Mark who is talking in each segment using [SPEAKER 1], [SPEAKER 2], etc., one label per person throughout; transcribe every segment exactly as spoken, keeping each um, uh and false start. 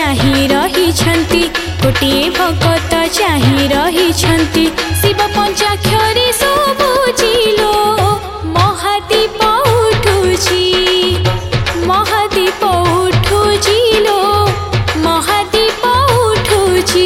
[SPEAKER 1] चाहि रहिछन्ति गोटिए भगत चाहि रहिछन्ति शिव पंचाक्षरी सबुझिलो महादीप उठुछि महादीप उठुझिलो महादीप उठुछि।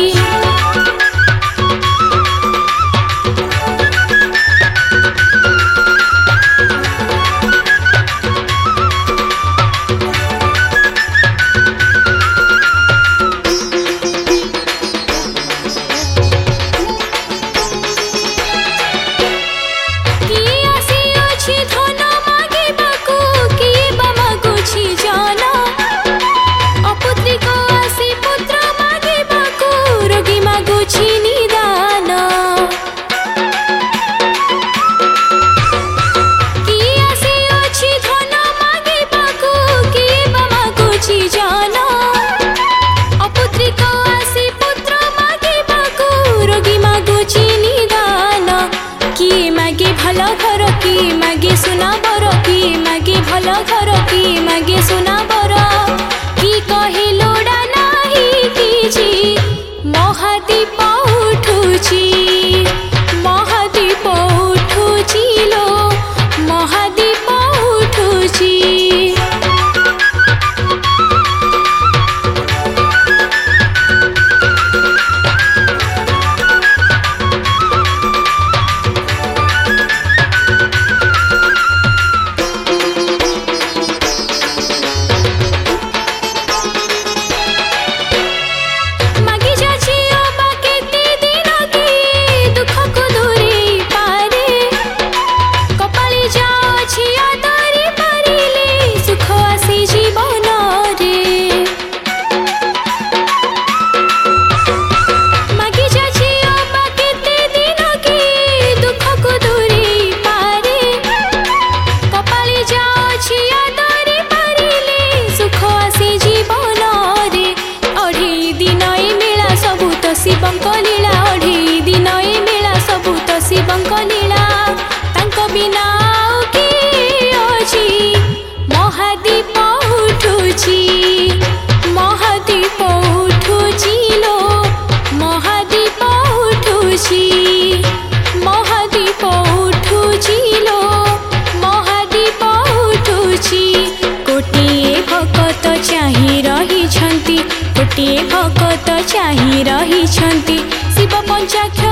[SPEAKER 1] भल घर की मागे सुना बर की मागे भल घर की मागे सुना बर की कहे लोड़ा नाही किछि महादीप उठुछि महादीप उठुछि लो महादीप उठुछि। शिवंक लीला अढ़ी दिन ए मेला सबू तो शिवंक लीला तांको बिना किए अछि महादीप उठुछि महादीप उठुछि लो महादीप उठुछि महादीप उठुछि लो महादीप उठुछि। गोटिए भगत चाहि रहिछन्ति गोटिए भगत चाहि रहिछन्ति शिव पंचाक्षरी